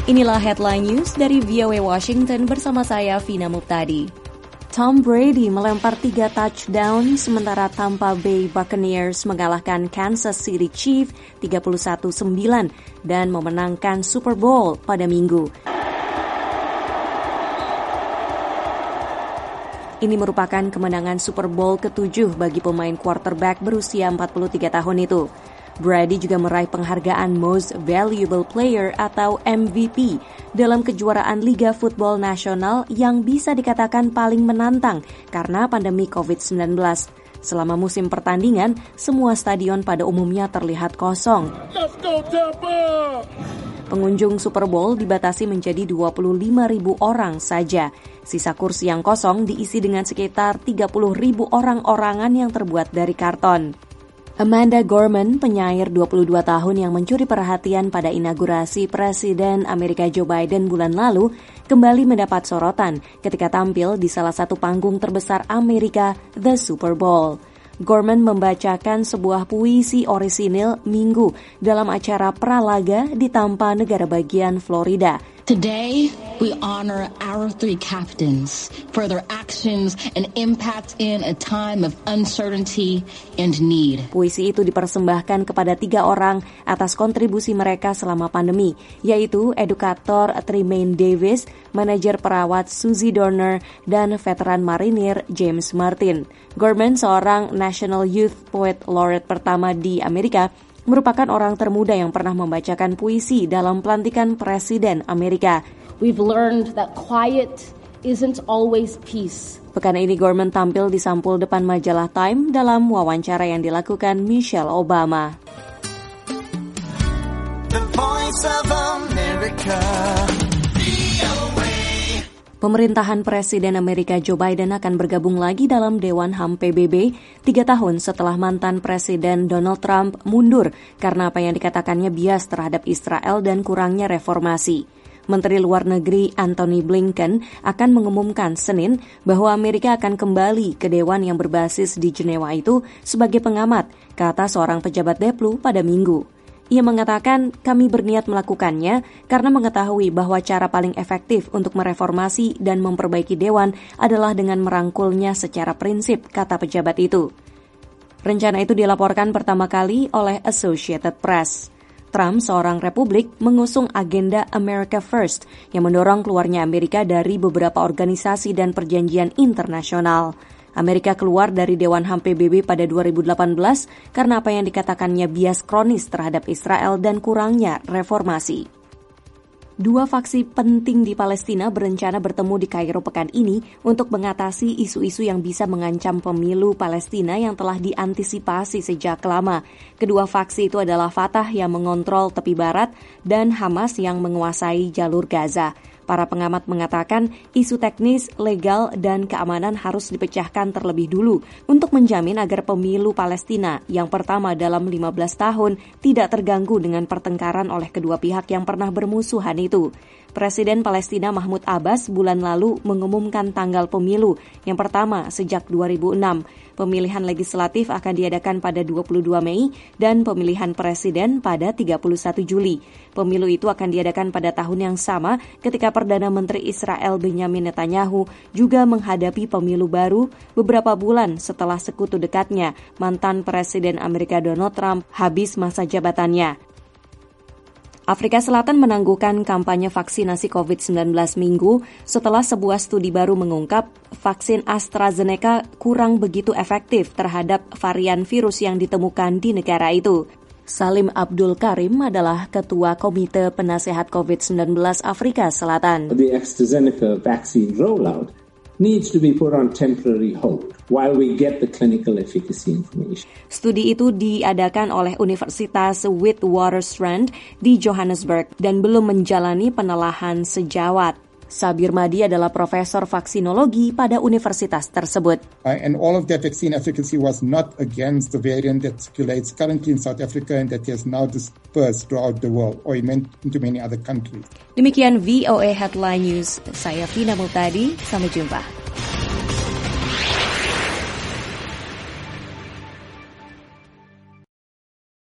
Inilah headline news dari VOA Washington bersama saya, Vina Muptadi. Tom Brady melempar 3 touchdown sementara Tampa Bay Buccaneers mengalahkan Kansas City Chiefs 31-9 dan memenangkan Super Bowl pada Minggu. Ini merupakan kemenangan Super Bowl ke-7 bagi pemain quarterback berusia 43 tahun itu. Brady juga meraih penghargaan Most Valuable Player atau MVP dalam kejuaraan Liga Football Nasional yang bisa dikatakan paling menantang karena pandemi COVID-19. Selama musim pertandingan, semua stadion pada umumnya terlihat kosong. Let's go, Tampa! Pengunjung Super Bowl dibatasi menjadi 25.000 orang saja. Sisa kursi yang kosong diisi dengan sekitar 30.000 orang-orangan yang terbuat dari karton. Amanda Gorman, penyair 22 tahun yang mencuri perhatian pada inaugurasi Presiden Amerika Joe Biden bulan lalu, kembali mendapat sorotan ketika tampil di salah satu panggung terbesar Amerika, The Super Bowl. Gorman membacakan sebuah puisi orisinil Minggu dalam acara pralaga di Tampa, negara bagian Florida. Today, we honor our 3 captains for their actions and impact in a time of uncertainty and need. Puisi itu dipersembahkan kepada 3 orang atas kontribusi mereka selama pandemi, yaitu edukator Tremaine Davis, manajer perawat Suzy Dorner, dan veteran marinir James Martin. Gorman, seorang National Youth Poet Laureate pertama di Amerika, merupakan orang termuda yang pernah membacakan puisi dalam pelantikan Presiden Amerika. We've learned that quiet isn't always peace. Pekan ini Gorman tampil di sampul depan majalah Time dalam wawancara yang dilakukan Michelle Obama. The Voice of America. Pemerintahan Presiden Amerika Joe Biden akan bergabung lagi dalam Dewan HAM PBB 3 tahun setelah mantan Presiden Donald Trump mundur karena apa yang dikatakannya bias terhadap Israel dan kurangnya reformasi. Menteri Luar Negeri Antony Blinken akan mengumumkan Senin bahwa Amerika akan kembali ke Dewan yang berbasis di Jenewa itu sebagai pengamat, kata seorang pejabat Deplu pada Minggu. Ia mengatakan, kami berniat melakukannya karena mengetahui bahwa cara paling efektif untuk mereformasi dan memperbaiki Dewan adalah dengan merangkulnya secara prinsip, kata pejabat itu. Rencana itu dilaporkan pertama kali oleh Associated Press. Trump, seorang Republik, mengusung agenda America First yang mendorong keluarnya Amerika dari beberapa organisasi dan perjanjian internasional. Amerika keluar dari Dewan HAM PBB pada 2018 karena apa yang dikatakannya bias kronis terhadap Israel dan kurangnya reformasi. 2 faksi penting di Palestina berencana bertemu di Kairo pekan ini untuk mengatasi isu-isu yang bisa mengancam pemilu Palestina yang telah diantisipasi sejak lama. Kedua faksi itu adalah Fatah yang mengontrol tepi barat dan Hamas yang menguasai jalur Gaza. Para pengamat mengatakan isu teknis, legal, dan keamanan harus dipecahkan terlebih dulu untuk menjamin agar pemilu Palestina yang pertama dalam 15 tahun tidak terganggu dengan pertengkaran oleh kedua pihak yang pernah bermusuhan itu. Presiden Palestina Mahmud Abbas bulan lalu mengumumkan tanggal pemilu yang pertama sejak 2006. Pemilihan legislatif akan diadakan pada 22 Mei dan pemilihan presiden pada 31 Juli. Pemilu itu akan diadakan pada tahun yang sama ketika Perdana Menteri Israel Benjamin Netanyahu juga menghadapi pemilu baru beberapa bulan setelah sekutu dekatnya, mantan Presiden Amerika Donald Trump, habis masa jabatannya. Afrika Selatan menangguhkan kampanye vaksinasi COVID-19 Minggu setelah sebuah studi baru mengungkap vaksin AstraZeneca kurang begitu efektif terhadap varian virus yang ditemukan di negara itu. Salim Abdul Karim adalah Ketua Komite Penasehat COVID-19 Afrika Selatan. The AstraZeneca vaccine rollout needs to be put on temporary hold while we get the clinical efficacy information. Studi itu diadakan oleh Universitas Witwatersrand di Johannesburg dan belum menjalani penelaahan sejawat. Sabir Madi adalah profesor vaksinologi pada universitas tersebut. And all of that vaccine efficacy was not against the variant that circulates currently in South Africa and that has now dispersed throughout the world or into many other countries. Demikian VOA Headline News. Saya Vina Muptadi, sampai jumpa.